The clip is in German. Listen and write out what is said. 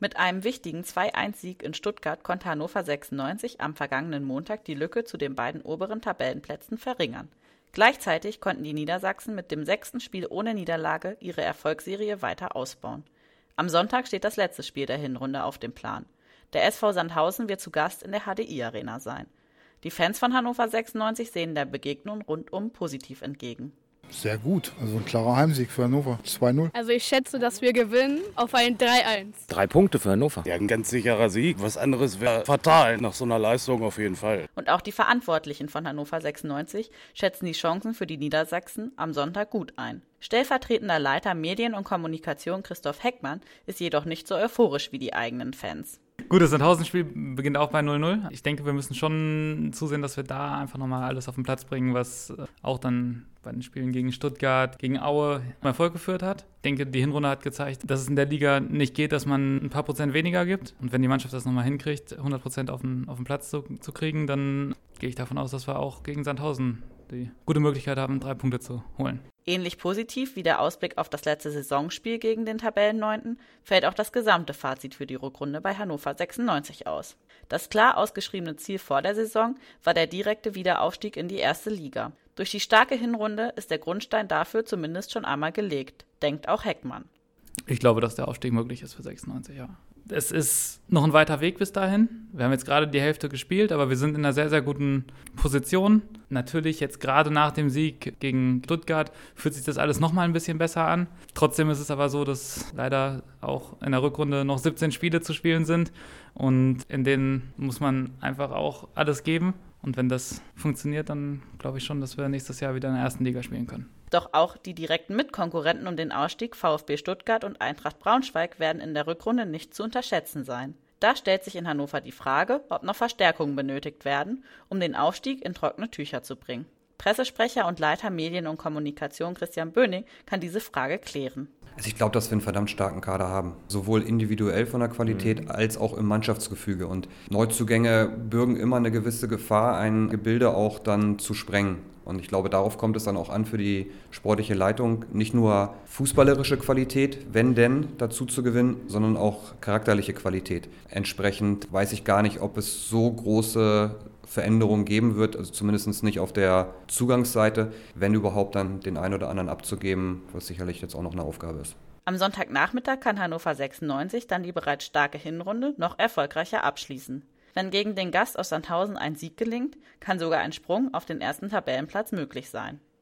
Mit einem wichtigen 2-1-Sieg in Stuttgart konnte Hannover 96 am vergangenen Montag die Lücke zu den beiden oberen Tabellenplätzen verringern. Gleichzeitig konnten die Niedersachsen mit dem 6. Spiel ohne Niederlage ihre Erfolgsserie weiter ausbauen. Am Sonntag steht das letzte Spiel der Hinrunde auf dem Plan. Der SV Sandhausen wird zu Gast in der HDI-Arena sein. Die Fans von Hannover 96 sehen der Begegnung rundum positiv entgegen. Sehr gut, also ein klarer Heimsieg für Hannover, 2-0. Also ich schätze, dass wir gewinnen auf ein 3-1. 3 Punkte für Hannover. Ja, ein ganz sicherer Sieg. Was anderes wäre fatal nach so einer Leistung auf jeden Fall. Und auch die Verantwortlichen von Hannover 96 schätzen die Chancen für die Niedersachsen am Sonntag gut ein. Stellvertretender Leiter Medien und Kommunikation Christoph Heckmann ist jedoch nicht so euphorisch wie die eigenen Fans. Gut, das Sandhausen-Spiel beginnt auch bei 0-0. Ich denke, wir müssen schon zusehen, dass wir da einfach nochmal alles auf den Platz bringen, was auch dann bei den Spielen gegen Stuttgart, gegen Aue Erfolg geführt hat. Ich denke, die Hinrunde hat gezeigt, dass es in der Liga nicht geht, dass man ein paar Prozent weniger gibt. Und wenn die Mannschaft das nochmal hinkriegt, 100% auf den Platz zu kriegen, dann gehe ich davon aus, dass wir auch gegen Sandhausen die gute Möglichkeit haben, 3 Punkte zu holen. Ähnlich positiv wie der Ausblick auf das letzte Saisonspiel gegen den Tabellenneunten fällt auch das gesamte Fazit für die Rückrunde bei Hannover 96 aus. Das klar ausgeschriebene Ziel vor der Saison war der direkte Wiederaufstieg in die erste Liga. Durch die starke Hinrunde ist der Grundstein dafür zumindest schon einmal gelegt, denkt auch Heckmann. Ich glaube, dass der Aufstieg möglich ist für 96, ja. Es ist noch ein weiter Weg bis dahin. Wir haben jetzt gerade die Hälfte gespielt, aber wir sind in einer sehr, sehr guten Position. Natürlich jetzt gerade nach dem Sieg gegen Stuttgart fühlt sich das alles nochmal ein bisschen besser an. Trotzdem ist es aber so, dass leider auch in der Rückrunde noch 17 Spiele zu spielen sind und in denen muss man einfach auch alles geben. Und wenn das funktioniert, dann glaube ich schon, dass wir nächstes Jahr wieder in der ersten Liga spielen können. Doch auch die direkten Mitkonkurrenten um den Ausstieg VfB Stuttgart und Eintracht Braunschweig werden in der Rückrunde nicht zu unterschätzen sein. Da stellt sich in Hannover die Frage, ob noch Verstärkungen benötigt werden, um den Aufstieg in trockene Tücher zu bringen. Pressesprecher und Leiter Medien und Kommunikation Christian Böning kann diese Frage klären. Also ich glaube, dass wir einen verdammt starken Kader haben, sowohl individuell von der Qualität als auch im Mannschaftsgefüge. Und Neuzugänge bürgen immer eine gewisse Gefahr, ein Gebilde auch dann zu sprengen. Und ich glaube, darauf kommt es dann auch an für die sportliche Leitung, nicht nur fußballerische Qualität, wenn denn, dazu zu gewinnen, sondern auch charakterliche Qualität. Entsprechend weiß ich gar nicht, ob es so große Veränderungen geben wird, also zumindest nicht auf der Zugangsseite, wenn überhaupt dann den einen oder anderen abzugeben, was sicherlich jetzt auch noch eine Aufgabe ist. Am Sonntagnachmittag kann Hannover 96 dann die bereits starke Hinrunde noch erfolgreicher abschließen. Wenn gegen den Gast aus Sandhausen ein Sieg gelingt, kann sogar ein Sprung auf den ersten Tabellenplatz möglich sein.